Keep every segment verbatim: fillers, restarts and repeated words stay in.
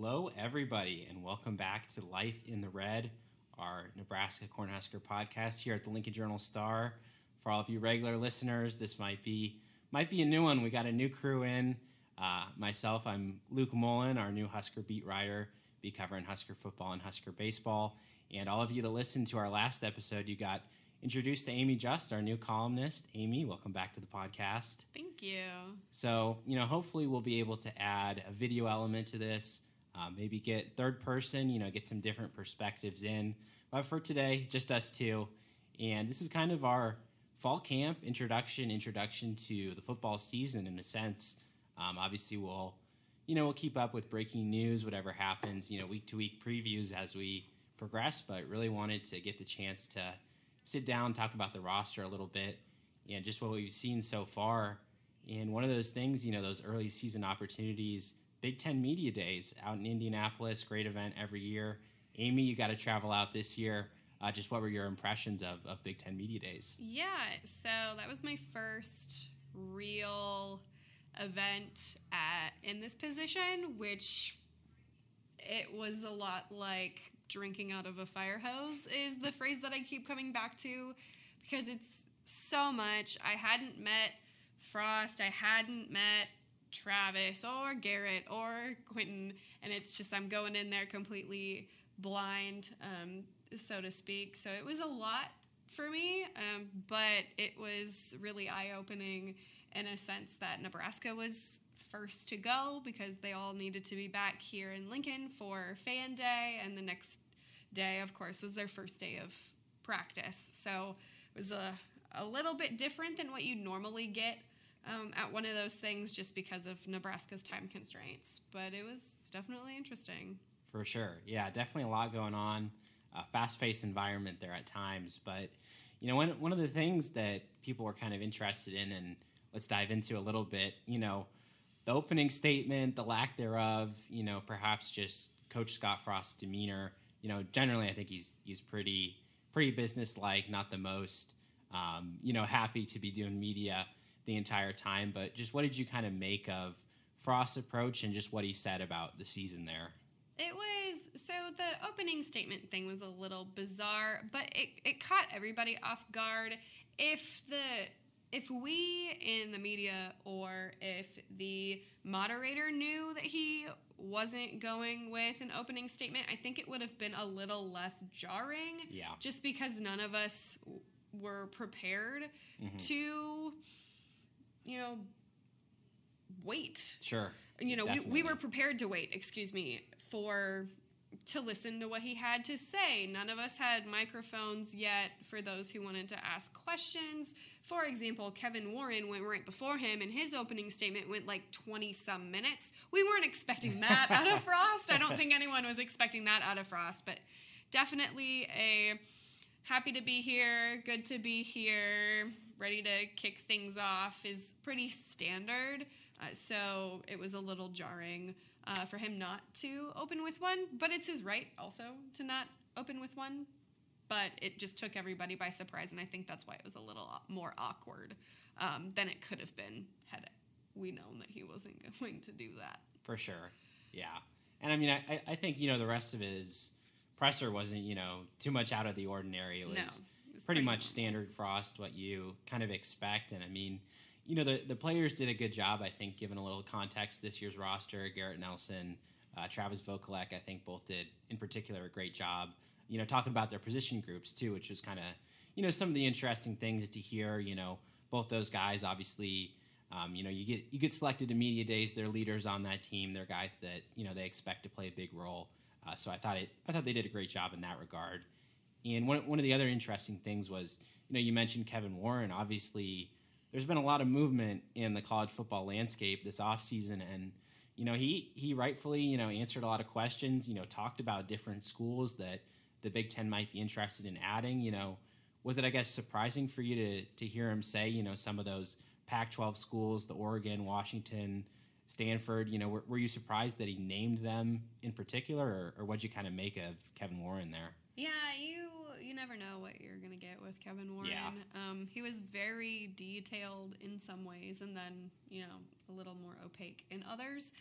Hello, everybody, and welcome back to Life in the Red, our Nebraska Cornhusker podcast here at the Lincoln Journal-Star. For all of you regular listeners, this might be might be a new one. We got a new crew in. Uh, myself, I'm Luke Mullen, our new Husker beat writer, be covering Husker football and Husker baseball. And all of you that listened to our last episode, you got introduced to Amy Just, our new columnist. Amy, welcome back to the podcast. Thank you. So, you know, hopefully we'll be able to add a video element to this, uh, maybe get third person, you know, get some different perspectives in. But for today, just us two. And this is kind of our fall camp introduction, introduction to the football season in a sense. Um, obviously, we'll, you know, we'll keep up with breaking news, whatever happens, you know, week to week previews as we progress, but really wanted to get the chance to sit down, talk about the roster a little bit and just what we've seen so far. And one of those things, you know, those early season opportunities, Big Ten Media Days out in Indianapolis, great event every year. Amy, you got to travel out this year. Uh, just what were your impressions of, of Big Ten Media Days? Yeah, so that was my first real event at, in this position, which it was a lot like drinking out of a fire hose is the phrase that I keep coming back to because it's so much. I hadn't met Frost, I hadn't met Travis or Garrett or Quentin, and it's just I'm going in there completely blind, um, so to speak. So it was a lot for me, um, but it was really eye-opening in a sense that Nebraska was first to go because they all needed to be back here in Lincoln for Fan Day, and the next day, of course, was their first day of practice. So it was a, a little bit different than what you'd normally get um, at one of those things just because of Nebraska's time constraints. But it was definitely interesting. For sure. Yeah, definitely a lot going on. A fast-paced environment there at times. But, you know, one, one of the things that people were kind of interested in, and let's dive into a little bit, you know, the opening statement, the lack thereof, you know, perhaps just Coach Scott Frost's demeanor. You know, generally I think he's he's pretty pretty business-like, not the most, um, you know, happy to be doing media the entire time. But just what did you kind of make of Frost's approach and just what he said about the season there? It was, so the opening statement thing was a little bizarre, but it, it caught everybody off guard. If the if we in the media or if the moderator knew that he wasn't going with an opening statement, I think it would have been a little less jarring. Yeah. Just because none of us w- were prepared mm-hmm. to, you know, wait. Sure. You know, we, we were prepared to wait, excuse me, for to listen to what he had to say. None of us had microphones yet for those who wanted to ask questions. For example, Kevin Warren went right before him, and his opening statement went like twenty-some minutes. We weren't expecting that out of Frost. I don't think anyone was expecting that out of Frost, but definitely a happy to be here, good to be here, ready to kick things off is pretty standard. Uh, so it was a little jarring uh, for him not to open with one, but it's his right also to not open with one. But it just took everybody by surprise, and I think that's why it was a little more awkward um, than it could have been had we known that he wasn't going to do that. For sure, yeah. And I mean, I, I think, you know, the rest of his presser wasn't, you know, too much out of the ordinary. It was, no, it was pretty, pretty much normal. Standard Frost, what you kind of expect. And I mean, you know, the, the players did a good job, I think, given a little context. This year's roster, Garrett Nelson, uh, Travis Vokalek, I think both did, in particular, a great job. You know, talking about their position groups, too, which was kind of, you know, some of the interesting things to hear. You know, both those guys, obviously, um, you know, you get you get selected to media days. They're leaders on that team. They're guys that, you know, they expect to play a big role. Uh, so I thought it, I thought they did a great job in that regard. And one, one of the other interesting things was, you know, you mentioned Kevin Warren. Obviously, there's been a lot of movement in the college football landscape this offseason, and you know, he he rightfully, you know, answered a lot of questions. You know, talked about different schools that the Big Ten might be interested in adding. You know, was it, I guess, surprising for you to to hear him say, you know, some of those Pac twelve schools, the Oregon, Washington, Stanford, you know, were, were you surprised that he named them in particular, or, or what'd you kind of make of Kevin Warren there? Yeah, you you never know what you're going to get with Kevin Warren. Yeah. Um, he was very detailed in some ways and then, you know, a little more opaque in others.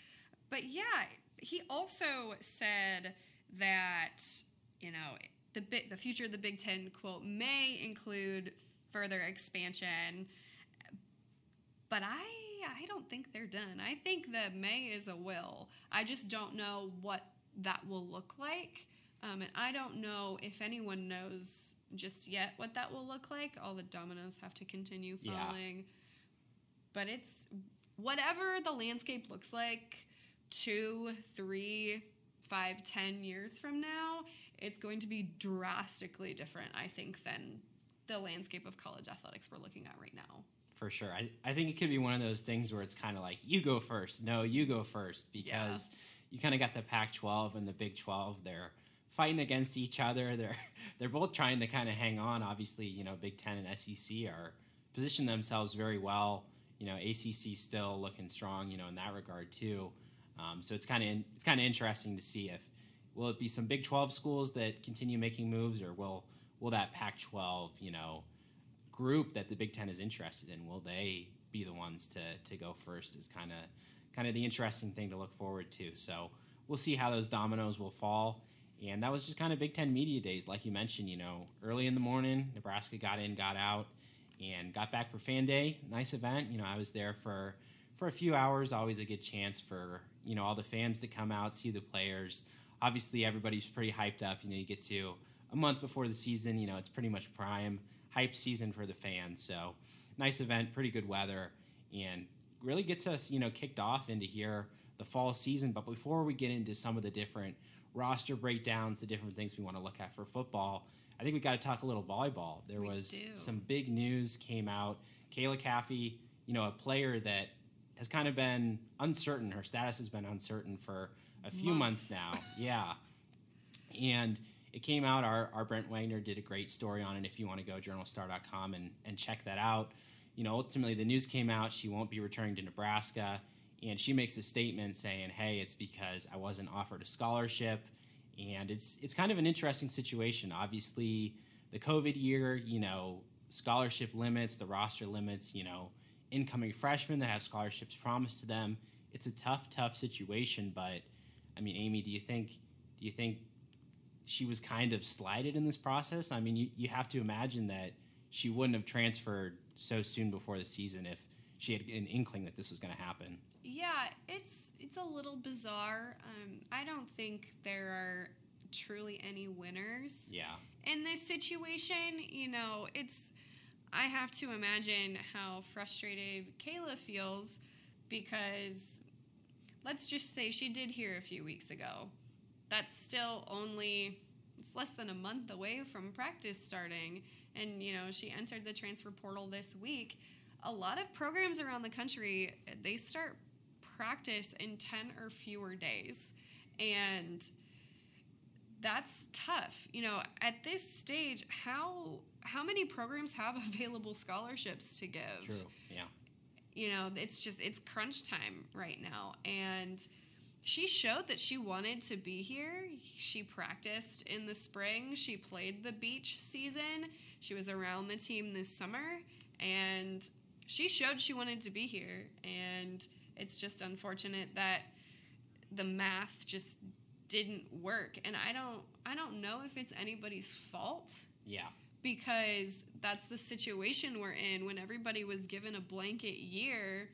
but yeah, he also said that, you know, the bit the future of the Big Ten, quote, may include further expansion, but I I don't think they're done. I think that may is a will. I just don't know what that will look like. Um, and I don't know if anyone knows just yet what that will look like. All the dominoes have to continue falling. Yeah. But it's whatever the landscape looks like two, three, five, ten years from now, it's going to be drastically different, I think, than the landscape of college athletics we're looking at right now. For sure. I, I think it could be one of those things where it's kind of like, you go first. No, you go first. Because yeah. you kind of got the Pac twelve and the Big twelve. They're fighting against each other. They're they're both trying to kind of hang on. Obviously, you know, Big Ten and S E C are positioned themselves very well. You know, A C C still looking strong, you know, in that regard too. Um, so it's kind of it's kind of interesting to see if will it be some Big twelve schools that continue making moves, or will will that Pac twelve, you know, group that the Big Ten is interested in, will they be the ones to to go first? Is kind of kind of the interesting thing to look forward to. So we'll see how those dominoes will fall. And that was just kind of Big Ten Media Days, like you mentioned. You know, early in the morning, Nebraska got in, got out, and got back for Fan Day. Nice event. You know, I was there for for a few hours. Always a good chance for, you know, all the fans to come out, see the players. Obviously, everybody's pretty hyped up. You know, you get to a month before the season. You know, it's pretty much prime hype season for the fans. So nice event, pretty good weather, and really gets us, you know, kicked off into here the fall season. But before we get into some of the different roster breakdowns, the different things we want to look at for football, I think we got to talk a little volleyball. There we was do. some big news came out. Kayla Caffey, you know, a player that has kind of been uncertain. Her status has been uncertain for a few months, months now. Yeah. And it came out, our, our Brent Wagner did a great story on it. If you want to go journal star dot com and, and check that out. You know, ultimately the news came out, she won't be returning to Nebraska. And she makes a statement saying, hey, it's because I wasn't offered a scholarship. And it's it's kind of an interesting situation. Obviously, the COVID year, you know, scholarship limits, the roster limits, you know, incoming freshmen that have scholarships promised to them. It's a tough, tough situation. But, I mean, Amy, do you think do you think she was kind of slighted in this process? I mean, you, you have to imagine that she wouldn't have transferred so soon before the season if she had an inkling that this was going to happen. Yeah, it's it's a little bizarre. Um, I don't think there are truly any winners. Yeah. In this situation, you know, it's I have to imagine how frustrated Kayla feels because let's just say she did hear a few weeks ago. That's still only it's less than a month away from practice starting, and you know, she entered the transfer portal this week. A lot of programs around the country, they start practice in ten or fewer days, and that's tough. You know, at this stage, how how many programs have available scholarships to give? True. Yeah. You know, it's just it's crunch time right now, and she showed that she wanted to be here. She practiced in the spring. She played the beach season. She was around the team this summer, and she showed she wanted to be here. And it's just unfortunate that the math just didn't work. And I don't I don't know if it's anybody's fault. Yeah. Because that's the situation we're in. When everybody was given a blanket year,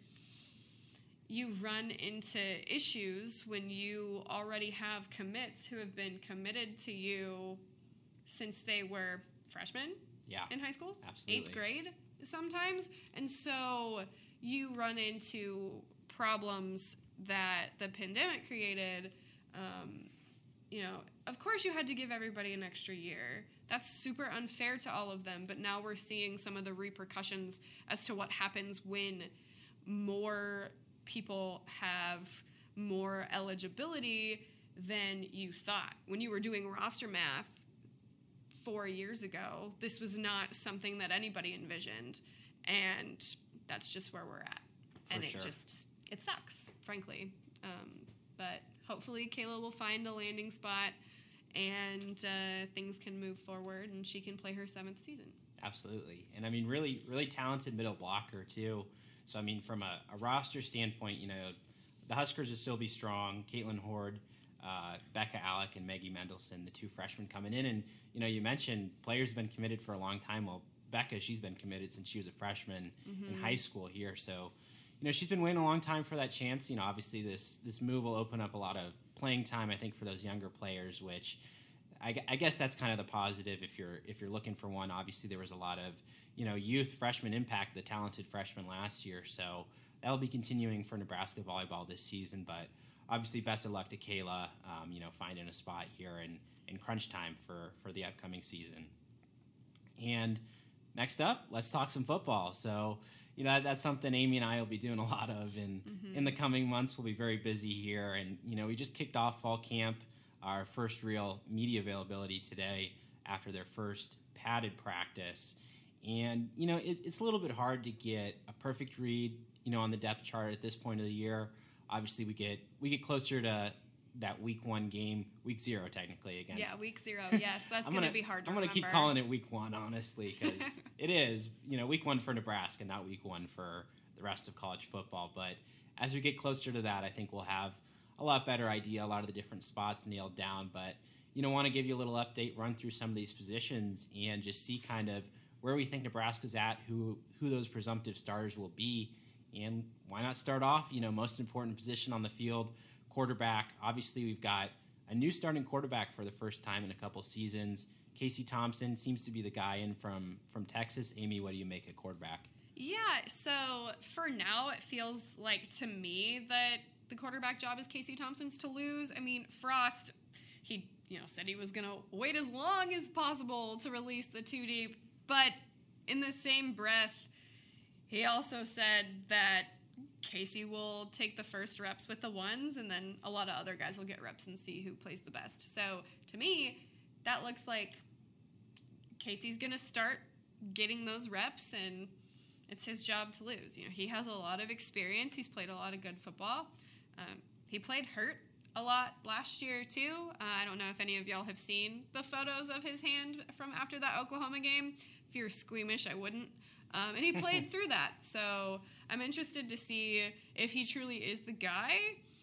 you run into issues when you already have commits who have been committed to you since they were freshmen yeah. in high school, Absolutely. eighth grade sometimes. And so you run into problems that the pandemic created. Um, you know, of course you had to give everybody an extra year. That's super unfair to all of them. But now we're seeing some of the repercussions as to what happens when more people have more eligibility than you thought. When you were doing roster math four years ago, this was not something that anybody envisioned. And that's just where we're at. For and it sure. just, it sucks, frankly. Um, but hopefully Kayla will find a landing spot and uh, things can move forward and she can play her seventh season. Absolutely. And I mean, really, really talented middle blocker too. So, I mean, from a, a roster standpoint, you know, the Huskers will still be strong. Caitlin Horde, uh, Becca Alec, and Maggie Mendelson, the two freshmen coming in. And, you know, you mentioned players have been committed for a long time. Well, Becca, she's been committed since she was a freshman mm-hmm. in high school here. So, you know, she's been waiting a long time for that chance. You know, obviously this this move will open up a lot of playing time, I think, for those younger players, which I, I guess that's kind of the positive if you're if you're looking for one. Obviously, there was a lot of, you know, youth freshman impact, the talented freshmen last year. So that'll be continuing for Nebraska volleyball this season. But obviously, best of luck to Kayla, um, you know, finding a spot here in, in crunch time for, for the upcoming season. And next up, let's talk some football. So, you know, that, that's something Amy and I will be doing a lot of in, mm-hmm. in the coming months. We'll be very busy here. And, you know, we just kicked off fall camp, our first real media availability today after their first padded practice. And, you know, it, it's a little bit hard to get a perfect read, you know, on the depth chart at this point of the year. Obviously, we get we get closer to that week one game, week zero technically against. Yeah, week zero. Yes, that's going to be hard to I'm remember. I'm going to keep calling it week one, honestly, because it is, you know, week one for Nebraska, not week one for the rest of college football. But as we get closer to that, I think we'll have a lot better idea, a lot of the different spots nailed down. But, you know, want to give you a little update, run through some of these positions, and just see kind of where we think Nebraska's at, who who those presumptive starters will be. And why not start off, you know, most important position on the field, quarterback. Obviously, we've got a new starting quarterback for the first time in a couple seasons. Casey Thompson seems to be the guy in from, from Texas. Amy, what do you make at quarterback? Yeah, so for now, it feels like to me that the quarterback job is Casey Thompson's to lose. I mean, Frost, he you know said he was going to wait as long as possible to release the two deep, but in the same breath, he also said that Casey will take the first reps with the ones, and then a lot of other guys will get reps and see who plays the best. So to me, that looks like Casey's going to start getting those reps, and it's his job to lose. You know, he has a lot of experience. He's played a lot of good football. Um, he played hurt a lot last year too. Uh, I don't know if any of y'all have seen the photos of his hand from after that Oklahoma game. If you're squeamish, I wouldn't. Um, and he played through that. So I'm interested to see if he truly is the guy,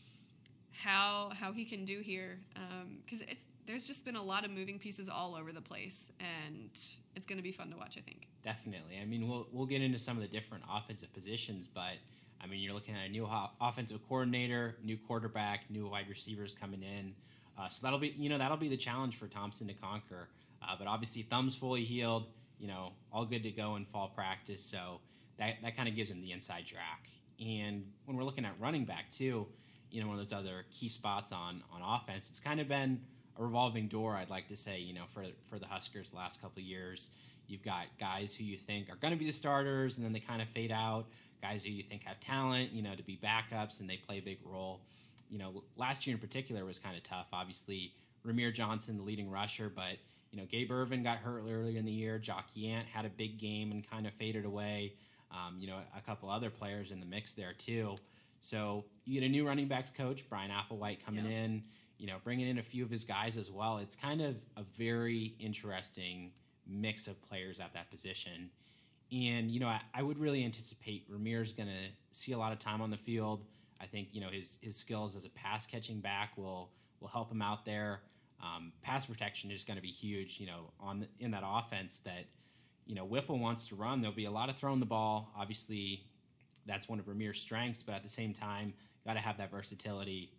how how he can do here. Because um, it's there's just been a lot of moving pieces all over the place, and it's going to be fun to watch, I think. Definitely. I mean, we'll we'll get into some of the different offensive positions, but, I mean, you're looking at a new ho- offensive coordinator, new quarterback, new wide receivers coming in. Uh, so that'll be, you know, that'll be the challenge for Thompson to conquer. Uh, but obviously, thumb's fully healed. You know, all good to go in fall practice, so that, that kind of gives him the inside track. And when we're looking at running back, too, you know, one of those other key spots on, on offense, it's kind of been a revolving door, I'd like to say, you know, for, for the Huskers the last couple of years. You've got guys who you think are going to be the starters, and then they kind of fade out, guys who you think have talent, you know, to be backups, and they play a big role. You know, last year in particular was kind of tough. Obviously, Ramir Johnson, the leading rusher, but you know, Gabe Irvin got hurt earlier in the year. Jock Yant had a big game and kind of faded away. Um, you know, a couple other players in the mix there too. So you get a new running backs coach, Brian Applewhite, coming yep. in, you know, bringing in a few of his guys as well. It's kind of a very interesting mix of players at that position. And, you know, I, I would really anticipate Ramir's going to see a lot of time on the field. I think, you know, his his skills as a pass-catching back will will help him out there. Um, pass protection is going to be huge, you know, on the, in that offense that, you know, Whipple wants to run. There'll be a lot of throwing the ball. Obviously, that's one of Ramir's strengths, but at the same time, got to have that versatility.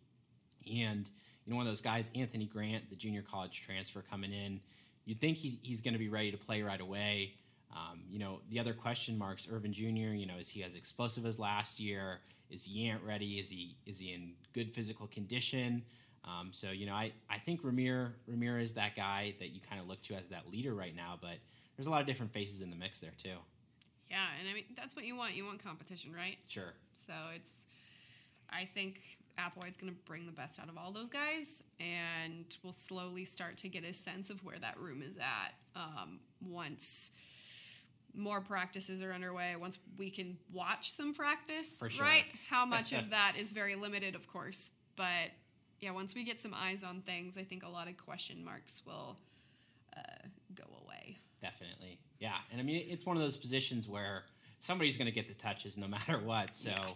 And, you know, one of those guys, Anthony Grant, the junior college transfer coming in, you'd think he, he's going to be ready to play right away. Um, you know, the other question marks, Irvin Junior, you know, is he as explosive as last year? Is Yant ready? Is he is he in good physical condition? Um, so, you know, I, I think Ramir, Ramir is that guy that you kind of look to as that leader right now, but there's a lot of different faces in the mix there too. Yeah, and I mean, that's what you want. You want competition, right? Sure. So it's, I think Applewhite's going to bring the best out of all those guys, and we'll slowly start to get a sense of where that room is at um, once more practices are underway, once we can watch some practice, For sure. right? How much of that is very limited, of course, but yeah, once we get some eyes on things, I think a lot of question marks will uh, go away. Definitely. Yeah. And I mean, it's one of those positions where somebody's going to get the touches no matter what. So yeah.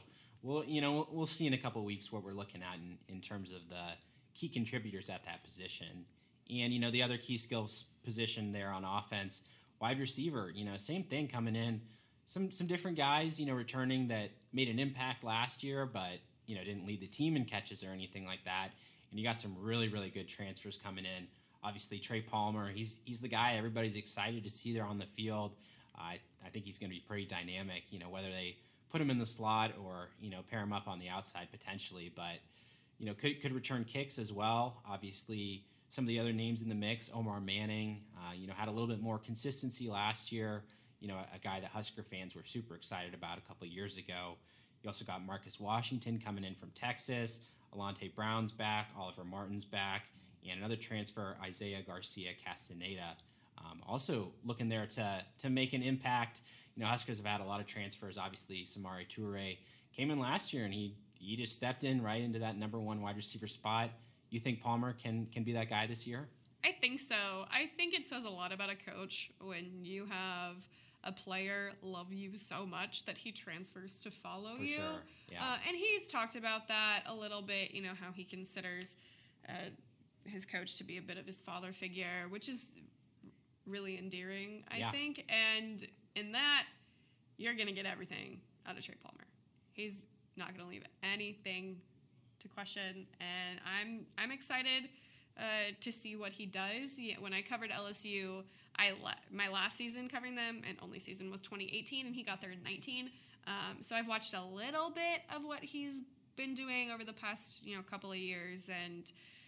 Well, you know, we'll, we'll see in a couple of weeks what we're looking at in, in terms of the key contributors at that position. And, you know, the other key skills position there on offense, wide receiver, you know, same thing coming in. Some some different guys, you know, returning that made an impact last year, but, you know, didn't lead the team in catches or anything like that. And you got some really, really good transfers coming in. Obviously, Trey Palmer, he's he's the guy everybody's excited to see there on the field. I I think he's going to be pretty dynamic, you know, whether they put him in the slot or, you know, pair him up on the outside potentially. But, you know, could could return kicks as well. Obviously, some of the other names in the mix, Omar Manning, uh, you know, had a little bit more consistency last year. You know, a, a guy that Husker fans were super excited about a couple of years ago. You also got Marcus Washington coming in from Texas. Alante Brown's back. Oliver Martin's back. And another transfer, Isaiah Garcia Castaneda. Um, also looking there to to make an impact. You know, Huskers have had a lot of transfers. Obviously, Samari Toure came in last year, and he he just stepped in right into that number one wide receiver spot. You think Palmer can can be that guy this year? I think so. I think it says a lot about a coach when you have a player love you so much that he transfers to follow For you. sure. Yeah. Uh, and he's talked about that a little bit, you know, how he considers uh, his coach to be a bit of his father figure, which is really endearing, I Yeah. think. And in that, you're going to get everything out of Trey Palmer. He's not going to leave anything to question. And I'm I'm excited uh, to see what he does. Yeah, when I covered L S U, I le- my last season covering them and only season was twenty eighteen, and he got there in nineteen. Um, so I've watched a little bit of what he's been doing over the past you know couple of years, and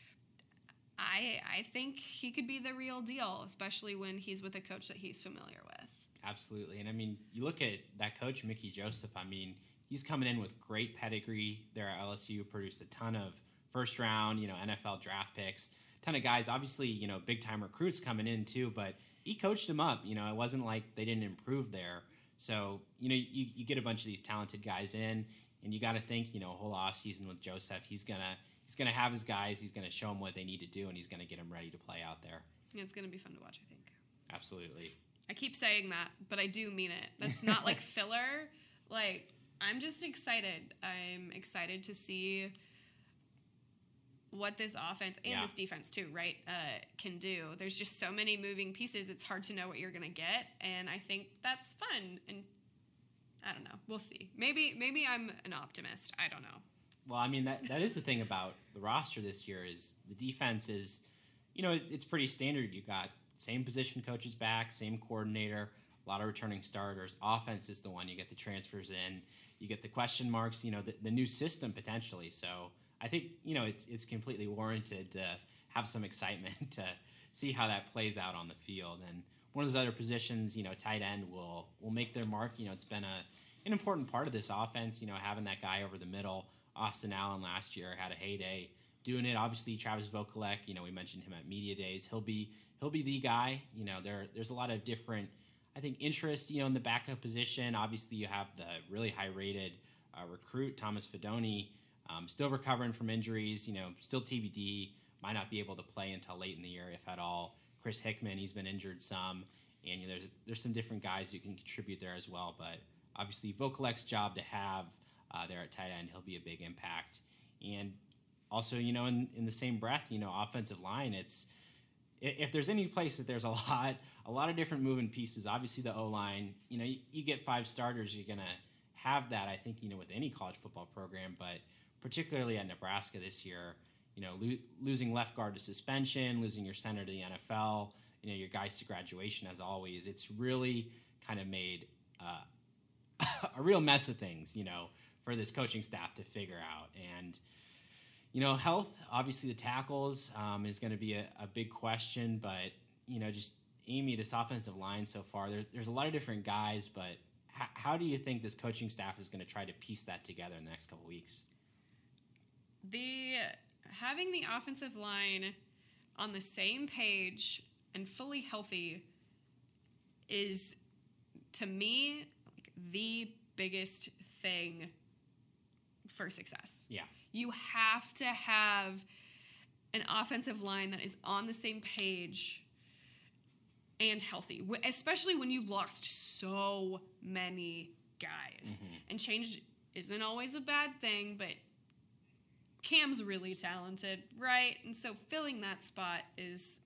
I I think he could be the real deal, especially when he's with a coach that he's familiar with. Absolutely. And I mean, you look at that coach, Mickey Joseph, I mean, he's coming in with great pedigree there at L S U, produced a ton of first round, you know, N F L draft picks, ton of guys, obviously, you know, big time recruits coming in too, but he coached them up. You know, it wasn't like they didn't improve there. So, you know, you, you get a bunch of these talented guys in, and you got to think, you know, a whole off season with Joseph, he's going to, he's going to have his guys, he's going to show them what they need to do, and he's going to get them ready to play out there. Yeah, it's going to be fun to watch, I think. Absolutely. I keep saying that, but I do mean it. That's not like filler. Like, I'm just excited. I'm excited to see what this offense and Yeah. this defense too, right, uh, can do. There's just so many moving pieces. It's hard to know what you're going to get, and I think that's fun. And I don't know. We'll see. Maybe maybe I'm an optimist. I don't know. Well, I mean, that that is the thing about the roster this year is the defense is, you know, it, it's pretty standard. You got same position coaches back, same coordinator, a lot of returning starters. Offense is the one you get the transfers in. You get the question marks, you know, the, the new system potentially. So I think, you know, it's it's completely warranted to have some excitement to see how that plays out on the field. And one of those other positions, you know, tight end will will make their mark. You know, it's been a an important part of this offense, you know, having that guy over the middle. Austin Allen last year had a heyday doing it. Obviously, Travis Vokalek, you know, we mentioned him at Media Days. He'll be he'll be the guy. You know, there there's a lot of different, I think, interest, you know, in the backup position. Obviously, you have the really high-rated uh, recruit, Thomas Fidone, um, still recovering from injuries, you know, still T B D, might not be able to play until late in the year, if at all. Chris Hickman, he's been injured some, and you know, there's there's some different guys who can contribute there as well. But obviously, Vokalek's job to have uh, there at tight end, he'll be a big impact. And also, you know, in, in the same breath, you know, offensive line, it's if there's any place that there's a lot, a lot of different moving pieces. Obviously, the O-line, you know, you, you get five starters, you're gonna have that. I think, you know, with any college football program, but particularly at Nebraska this year, you know, lo- losing left guard to suspension, losing your center to the N F L, you know, your guys to graduation, as always. It's really kind of made uh, a real mess of things, you know, for this coaching staff to figure out. And you know, health, obviously the tackles um, is going to be a, a big question, but, you know, just Amy, this offensive line so far, there, there's a lot of different guys, but h- how do you think this coaching staff is going to try to piece that together in the next couple of weeks? The having the offensive line on the same page and fully healthy is, to me, like, the biggest thing for success. Yeah. You have to have an offensive line that is on the same page and healthy, especially when you lost so many guys mm-hmm. and changed isn't always a bad thing, but Cam's really talented, right? And so filling that spot is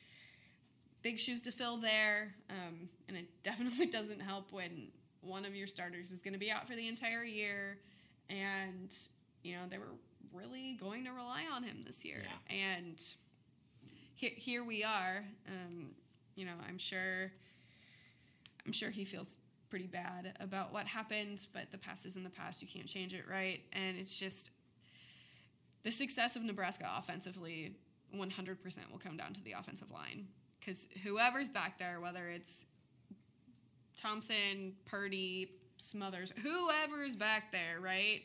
big shoes to fill there, um, and it definitely doesn't help when one of your starters is going to be out for the entire year, and, you know, they were really going to rely on him this year. Yeah. And here, here we are. Um, you know, I'm sure, I'm sure he feels pretty bad about what happened, but the past is in the past. You can't change it, right? And it's just the success of Nebraska offensively one hundred percent will come down to the offensive line, because whoever's back there, whether it's Thompson, Purdy, Smothers, whoever's back there, right?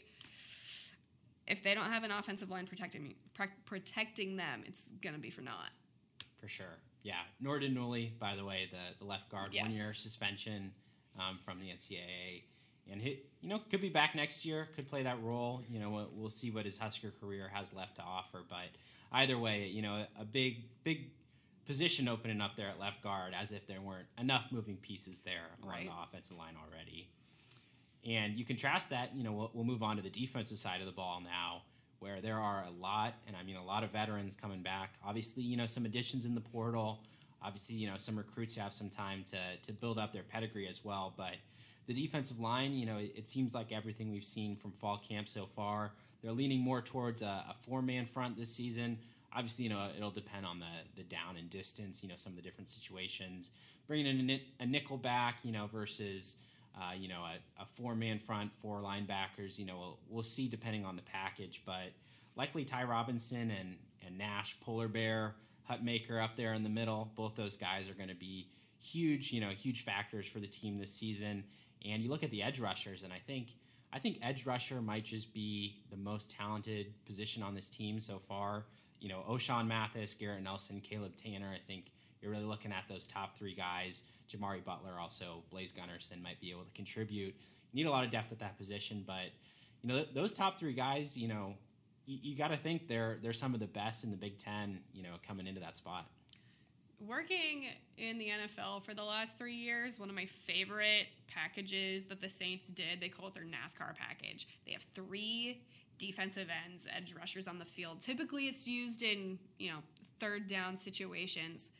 If they don't have an offensive line protecting me, pre- protecting them, it's going to be for naught. For sure. Yeah. Norden Newley, by the way, the, the left guard, Yes. one-year suspension um, from the N C double A. And, he, you know, could be back next year, could play that role. You know, we'll, we'll see what his Husker career has left to offer. But either way, you know, a big, big position opening up there at left guard, as if there weren't enough moving pieces there Right. on the offensive line already. And you contrast that, you know, we'll, we'll move on to the defensive side of the ball now, where there are a lot, and I mean a lot of veterans coming back. Obviously, you know, some additions in the portal. Obviously, you know, some recruits have some time to to build up their pedigree as well. But the defensive line, you know, it, it seems like everything we've seen from fall camp so far, they're leaning more towards a, a four-man front this season. Obviously, you know, it'll depend on the the down and distance, you know, some of the different situations. Bringing in a, a nickel back, you know, versus... Uh, you know, a, a four-man front, four linebackers, you know, we'll, we'll see depending on the package. But likely Ty Robinson and, and Nash, Polar Bear, Hutmaker up there in the middle, both those guys are going to be huge, you know, huge factors for the team this season. And you look at the edge rushers, and I think I think edge rusher might just be the most talented position on this team so far. You know, O'Shawn Mathis, Garrett Nelson, Caleb Tanner, I think you're really looking at those top three guys. Jamari Butler, also Blaze Gunnerson might be able to contribute. You need a lot of depth at that position, but you know th- those top three guys, you know, y- you got to think they're they're some of the best in the Big Ten, you know, coming into that spot. Working in the N F L for the last three years, one of my favorite packages that the Saints did, they call it their NASCAR package. They have three defensive ends, edge rushers on the field. Typically, it's used in, you know, third down situations.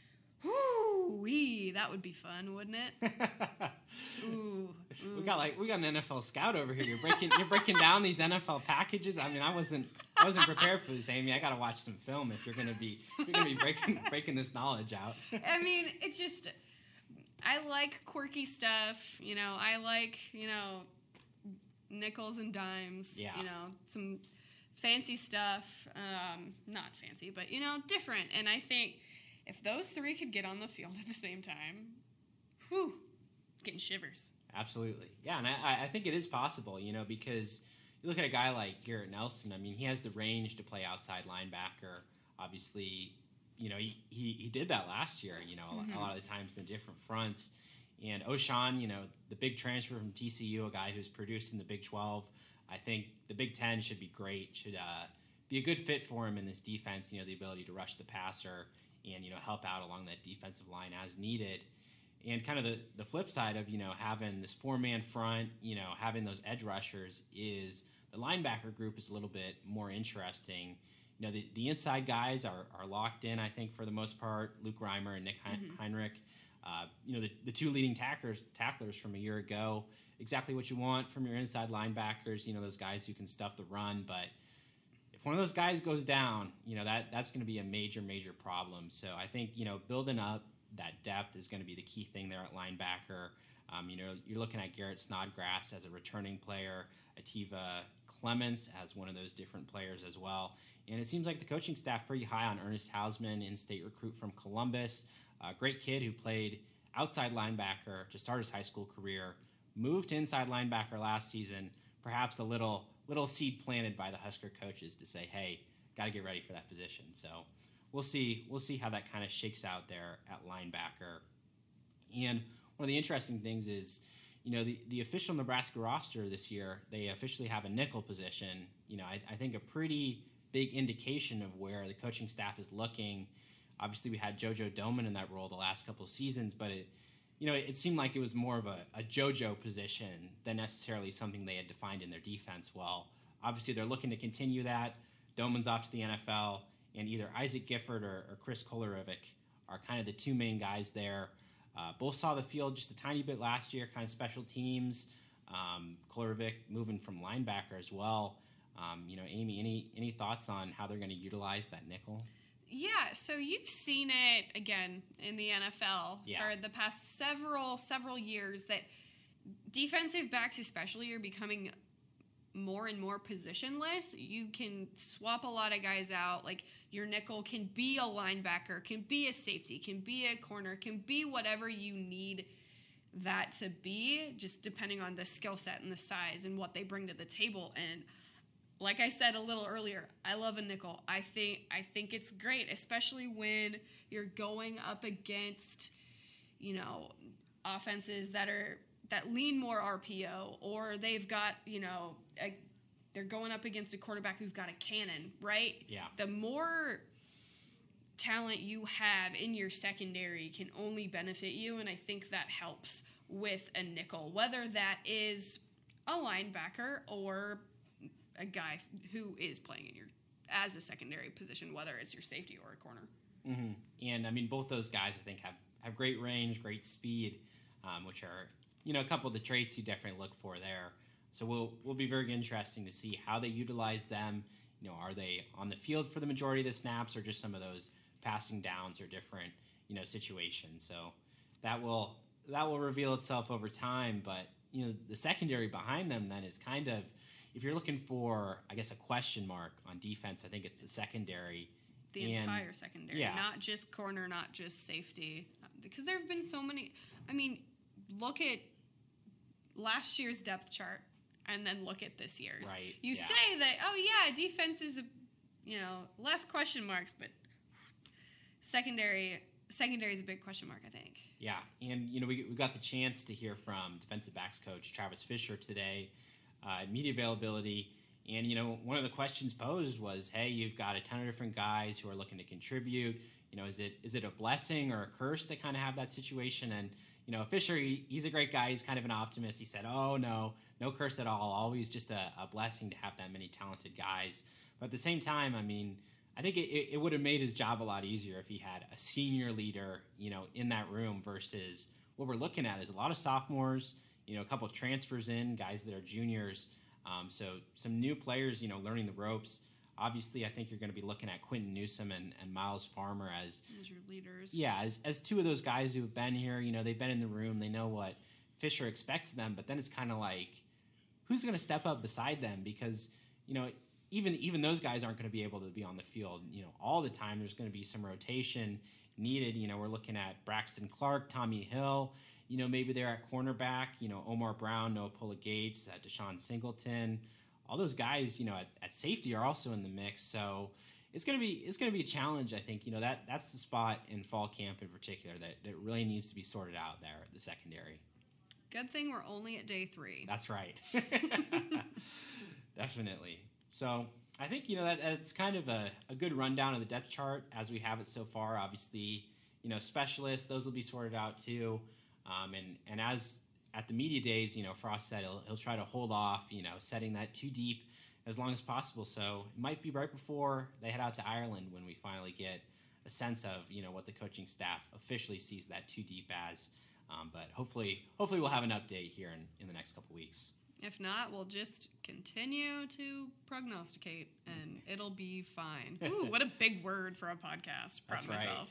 Whoo-wee, that would be fun, wouldn't it? Ooh, ooh. We got like we got an N F L scout over here. You're breaking you're breaking down these N F L packages. I mean, I wasn't I wasn't prepared for this, Amy. I got to watch some film if you're gonna be if you're gonna be breaking breaking this knowledge out. I mean, it's just I like quirky stuff. You know, I like you know nickels and dimes. Yeah. You know, some fancy stuff. Um, not fancy, but you know, different. And I think if those three could get on the field at the same time, whew, getting shivers. Absolutely. Yeah, and I, I think it is possible, you know, because you look at a guy like Garrett Nelson, I mean, he has the range to play outside linebacker. Obviously, you know, he, he, he did that last year, you know, mm-hmm. a lot of the times in different fronts. And O'Shawn, you know, the big transfer from T C U, a guy who's produced in the Big twelve. I think the Big Ten should be great, should uh, be a good fit for him in this defense, you know, the ability to rush the passer and, you know, help out along that defensive line as needed. And kind of the, the flip side of, you know, having this four-man front, you know, having those edge rushers is the linebacker group is a little bit more interesting. You know, the, the inside guys are, are locked in, I think, for the most part. Luke Reimer and Nick mm-hmm. Heinrich. Uh, you know, the, the two leading tacklers, tacklers from a year ago, exactly what you want from your inside linebackers, you know, those guys who can stuff the run. But if one of those guys goes down, you know, that that's going to be a major, major problem. So I think, you know, building up that depth is going to be the key thing there at linebacker. Um, you know, you're looking at Garrett Snodgrass as a returning player, Ativa Clements as one of those different players as well. And it seems like the coaching staff pretty high on Ernest Hausman, in-state recruit from Columbus. A great kid who played outside linebacker to start his high school career, moved to inside linebacker last season, perhaps a little little seed planted by the Husker coaches to say, hey, got to get ready for that position. So we'll see we'll see how that kind of shakes out there at linebacker. And one of the interesting things is, you know, the, the official Nebraska roster this year, they officially have a nickel position. You know, I, I think a pretty big indication of where the coaching staff is looking. Obviously, we had JoJo Doman in that role the last couple of seasons, but it you know, it, it seemed like it was more of a, a JoJo position than necessarily something they had defined in their defense well. Obviously, they're looking to continue that. Doman's off to the N F L, and either Isaac Gifford or, or Chris Kolarevic are kind of the two main guys there. Uh, both saw the field just a tiny bit last year, kind of special teams. Um, Kolarevic moving from linebacker as well. Um, you know, Amy, any any thoughts on how they're going to utilize that nickel? Yeah, so you've seen it again in the N F L yeah. for the past several several years that defensive backs especially are becoming more and more positionless. You can swap a lot of guys out. Like your nickel can be a linebacker, can be a safety, can be a corner, can be whatever you need that to be, just depending on the skill set and the size and what they bring to the table. And like I said a little earlier, I love a nickel. I think I think it's great, especially when you're going up against, you know, offenses that are that lean more R P O, or they've got, you know, a, they're going up against a quarterback who's got a cannon, right? Yeah. The more talent you have in your secondary can only benefit you, and I think that helps with a nickel, whether that is a linebacker or a guy who is playing in your as a secondary position, whether it's your safety or a corner. Mm-hmm. And I mean, both those guys I think have, have great range, great speed, um, which are, you know, a couple of the traits you definitely look for there. So we'll we'll be very interesting to see how they utilize them. You know, are they on the field for the majority of the snaps, or just some of those passing downs or different, you know, situations. So that will that will reveal itself over time. But you know, the secondary behind them then is kind of, if you're looking for, I guess, a question mark on defense, I think it's the secondary. The and, entire secondary, yeah. not just corner, not just safety. Because there have been so many. I mean, look at last year's depth chart and then look at this year's. Right. You yeah. say that, oh, yeah, defense is, a, you know, less question marks, but secondary secondary is a big question mark, I think. Yeah, and, you know, we, we got the chance to hear from defensive backs coach Travis Fisher today uh, at media availability. And, you know, one of the questions posed was, hey, you've got a ton of different guys who are looking to contribute. You know, is it is it a blessing or a curse to kind of have that situation? And, you know, Fisher, he, he's a great guy. He's kind of an optimist. He said, oh, no, no curse at all. Always just a, a blessing to have that many talented guys. But at the same time, I mean, I think it, it would have made his job a lot easier if he had a senior leader, you know, in that room versus what we're looking at is a lot of sophomores, you know, a couple of transfers in, guys that are juniors. Um, so some new players, you know, learning the ropes. Obviously, I think you're going to be looking at Quentin Newsome and, and Miles Farmer as, as your leaders. Yeah, as, as two of those guys who have been here. You know, they've been in the room. They know what Fisher expects of them. But then it's kind of like, who's going to step up beside them? Because, you know, even even those guys aren't going to be able to be on the field, you know, all the time. There's going to be some rotation needed. You know, we're looking at Braxton Clark, Tommy Hill. You know, maybe they're at cornerback. You know, Omar Brown, Noah Pulla-Gates, uh, Deshaun Singleton. All those guys, you know, at, at safety are also in the mix. So it's gonna be it's gonna be a challenge. I think, you know, that that's the spot in fall camp in particular that, that really needs to be sorted out there at the secondary. Good thing we're only at day three. That's right. Definitely. So I think, you know, that that's kind of a, a good rundown of the depth chart as we have it so far. Obviously, you know, specialists, those will be sorted out too. Um, and, and as at the media days, you know, Frost said he'll, he'll try to hold off, you know, setting that too deep as long as possible. So it might be right before they head out to Ireland when we finally get a sense of, you know, what the coaching staff officially sees that too deep as. Um, but hopefully, hopefully we'll have an update here in, in the next couple weeks. If not, we'll just continue to prognosticate, and it'll be fine. Ooh, what a big word for a podcast. Proud of myself.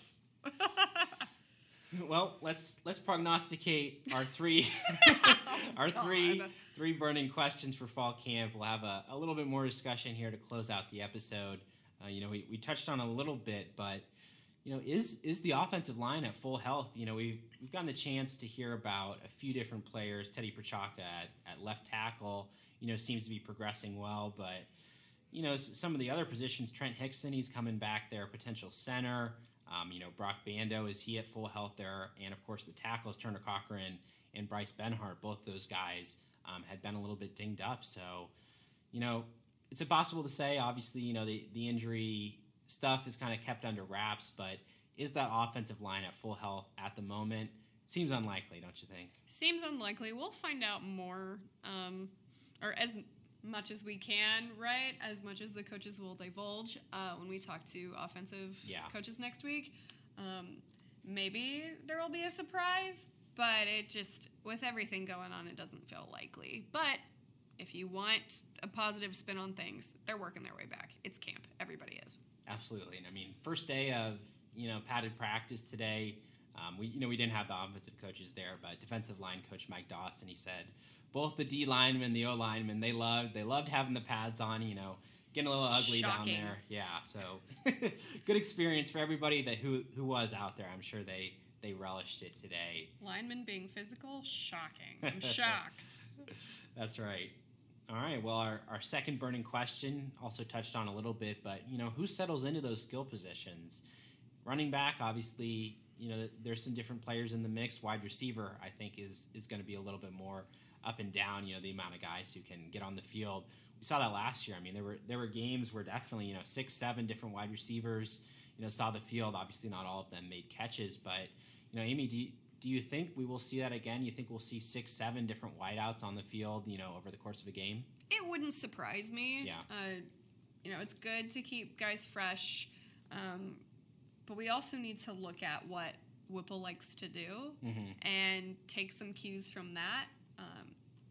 Well, let's let's prognosticate our three our God. three three burning questions for fall camp. We'll have a, a little bit more discussion here to close out the episode. Uh, you know, we, we touched on a little bit, but you know, is is the offensive line at full health? You know, we've we've gotten the chance to hear about a few different players. Teddy Prochazka at, at left tackle, you know, seems to be progressing well, but you know, some of the other positions, Trent Hickson, he's coming back there, potential center. Um, you know, Brock Bando, is he at full health there? And of course, the tackles, Turner Cochran and Bryce Benhart, both those guys um, had been a little bit dinged up. So, you know, it's impossible to say. Obviously, you know, the the injury stuff is kind of kept under wraps, but is that offensive line at full health at the moment? seems unlikely, don't you think? Seems unlikely. We'll find out more, um, or as much as we can, right? As much as the coaches will divulge uh, when we talk to offensive yeah. coaches next week. Um, maybe there will be a surprise, but it just, with everything going on, it doesn't feel likely. But if you want a positive spin on things, they're working their way back. It's camp. Everybody is. Absolutely. And I mean, first day of, you know, padded practice today. Um, we, you know, we didn't have the offensive coaches there, but defensive line coach Mike Dawson, he said both the D linemen, the O linemen, they loved, they loved having the pads on, you know, getting a little ugly Shocking. down there. Yeah. So good experience for everybody that who, who was out there. I'm sure they, they relished it today. Linemen being physical, shocking. I'm shocked. That's right. All right. Well, our, our second burning question also touched on a little bit, but, you know, who settles into those skill positions? Running back, obviously, you know, there's some different players in the mix. Wide receiver, I think, is is going to be a little bit more up and down, you know, the amount of guys who can get on the field. We saw that last year. I mean, there were there were games where definitely, you know, six, seven different wide receivers, you know, saw the field. Obviously, not all of them made catches, but, you know, Amy, do you, do you think we will see that again? You think we'll see six, seven different wideouts on the field, you know, over the course of a game? It wouldn't surprise me. Yeah. Uh, you know, it's good to keep guys fresh, um, but we also need to look at what Whipple likes to do mm-hmm. and take some cues from that. Um,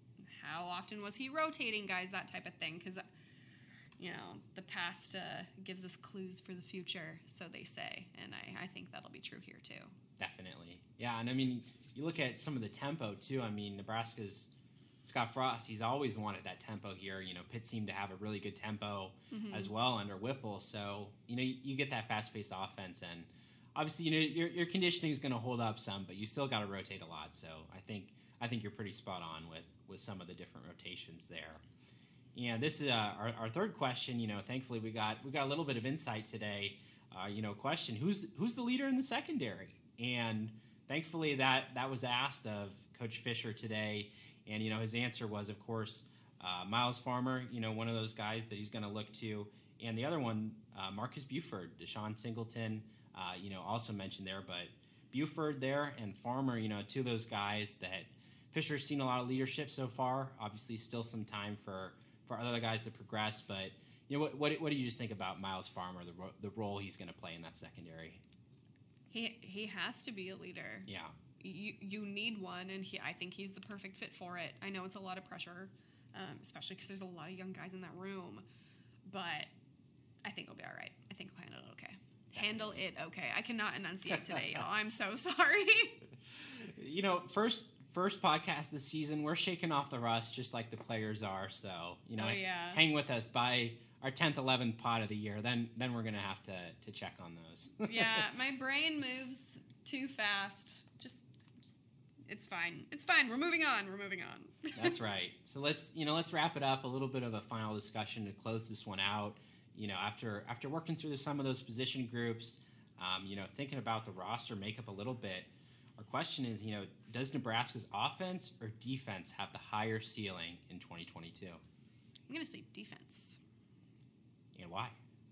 how often was he rotating guys, that type of thing? Because, you know, the past uh, gives us clues for the future, so they say. And I, I think that'll be true here, too. Definitely. Yeah, and I mean, you look at some of the tempo, too. I mean, Nebraska's Scott Frost, he's always wanted that tempo here. You know, Pitt seemed to have a really good tempo mm-hmm. as well under Whipple. So, you know, you, you get that fast-paced offense, and obviously, you know, your your conditioning is going to hold up some, but you still got to rotate a lot. So I think I think you're pretty spot on with, with some of the different rotations there. Yeah, this is uh, our, our third question. You know, thankfully we got we got a little bit of insight today. Uh, you know, question: Who's who's the leader in the secondary? And thankfully that that was asked of Coach Fisher today, and you know his answer was, of course, uh, Miles Farmer. You know, one of those guys that he's going to look to, and the other one, uh, Marcus Buford, Deshaun Singleton. Uh, you know, also mentioned there, but Buford there and Farmer, you know, two of those guys that Fisher's seen a lot of leadership so far. Obviously, still some time for, for other guys to progress, but you know, what what, what do you just think about Miles Farmer, the ro- the role he's going to play in that secondary? He he has to be a leader. Yeah, you you need one, and he I think he's the perfect fit for it. I know it's a lot of pressure, um, especially because there's a lot of young guys in that room, but I think he'll be all right. I think he'll handle it okay. Handle it okay. I cannot enunciate today, y'all. I'm so sorry. You know, first first podcast this season, we're shaking off the rust just like the players are. So, you know, oh, yeah. hang with us by our tenth, eleventh pod of the year. Then then we're going to have to to check on those. Yeah, my brain moves too fast. Just, just, it's fine. It's fine. We're moving on. We're moving on. That's right. So let's, you know, let's wrap it up. A little bit of a final discussion to close this one out. You know, after after working through some of those position groups, um, you know, thinking about the roster makeup a little bit, our question is, you know, does Nebraska's offense or defense have the higher ceiling in twenty twenty-two? I'm going to say defense. And why?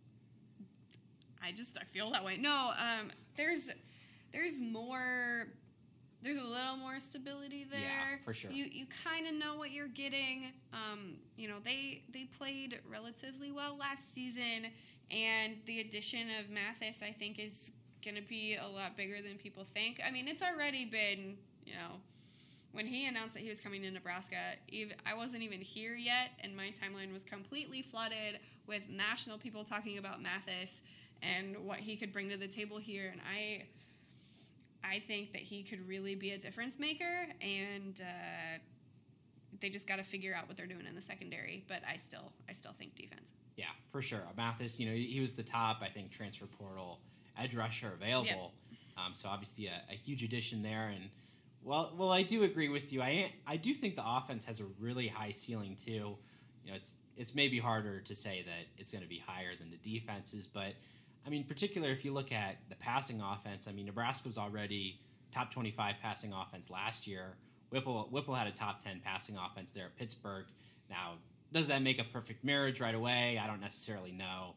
I just, I feel that way. No, um, there's there's more, there's a little more stability there. Yeah, for sure. You you kind of know what you're getting. Um, you know, they they played relatively well last season, and the addition of Mathis, I think, is going to be a lot bigger than people think. I mean, it's already been, you know, when he announced that he was coming to Nebraska, even, I wasn't even here yet, and my timeline was completely flooded with national people talking about Mathis and what he could bring to the table here, and I I think that he could really be a difference maker, and uh, they just got to figure out what they're doing in the secondary, but I still I still think defense. Yeah, for sure. Mathis, you know, he was the top, I think, transfer portal edge rusher available, yep. um, so obviously a, a huge addition there, and Well, well, I do agree with you. I I do think the offense has a really high ceiling too. You know, it's it's maybe harder to say that it's going to be higher than the defenses, but I mean, particularly if you look at the passing offense. I mean, Nebraska was already top twenty-five passing offense last year. Whipple Whipple had a top ten passing offense there at Pittsburgh. Now, does that make a perfect marriage right away? I don't necessarily know. You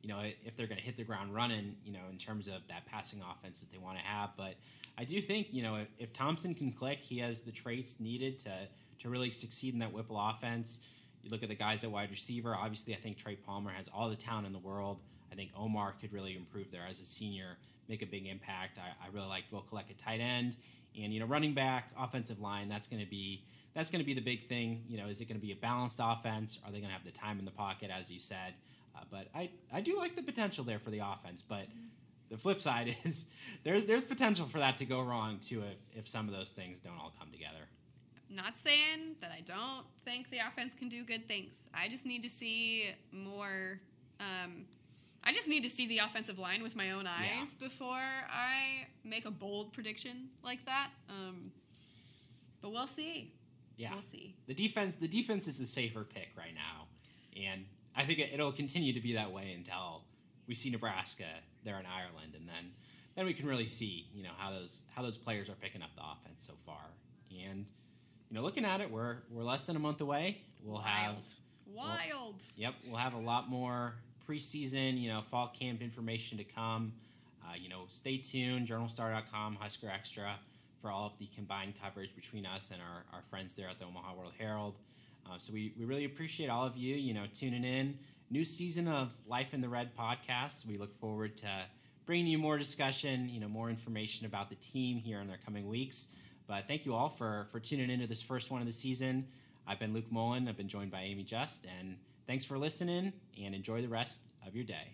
you know, if they're going to hit the ground running, you know, in terms of that passing offense that they want to have. But I do think, you know, if, if Thompson can click, he has the traits needed to to really succeed in that Whipple offense. You look at the guys at wide receiver. Obviously, I think Trey Palmer has all the talent in the world. I think Omar could really improve there as a senior, make a big impact. I, I really like Vokalek at tight end, and you know, running back, offensive line. That's going to be that's going to be the big thing. You know, is it going to be a balanced offense? Are they going to have the time in the pocket, as you said? Uh, but I I do like the potential there for the offense. But the flip side is there's there's potential for that to go wrong too if if some of those things don't all come together. Not saying that I don't think the offense can do good things. I just need to see more. Um, I just need to see the offensive line with my own eyes yeah. before I make a bold prediction like that. Um, but we'll see. Yeah, we'll see. The defense, the defense is a safer pick right now, and I think it, it'll continue to be that way until we see Nebraska there in Ireland, and then then we can really see, you know, how those how those players are picking up the offense so far. And you know, looking at it, we're we're less than a month away. We'll Wild. have Wild. We'll, yep, we'll have a lot more preseason, you know, fall camp information to come. Uh, you know, stay tuned. journal star dot com, Husker Extra, for all of the combined coverage between us and our, our friends there at the Omaha World Herald. Uh, so we, we really appreciate all of you, you know, tuning in. New season of Life in the Red podcast. We look forward to bringing you more discussion, you know, more information about the team here in the coming weeks. But thank you all for, for tuning into this first one of the season. I've been Luke Mullen. I've been joined by Amy Just. And thanks for listening, and enjoy the rest of your day.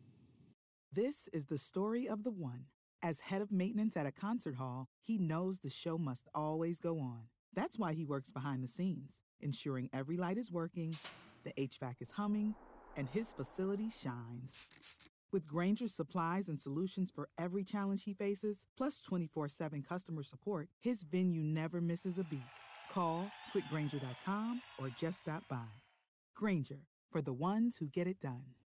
This is the story of the one. As head of maintenance at a concert hall, he knows the show must always go on. That's why he works behind the scenes, ensuring every light is working, the H V A C is humming, and his facility shines. With Grainger's supplies and solutions for every challenge he faces, plus twenty-four seven customer support, his venue never misses a beat. Call quick grainger dot com or just stop by. Grainger, for the ones who get it done.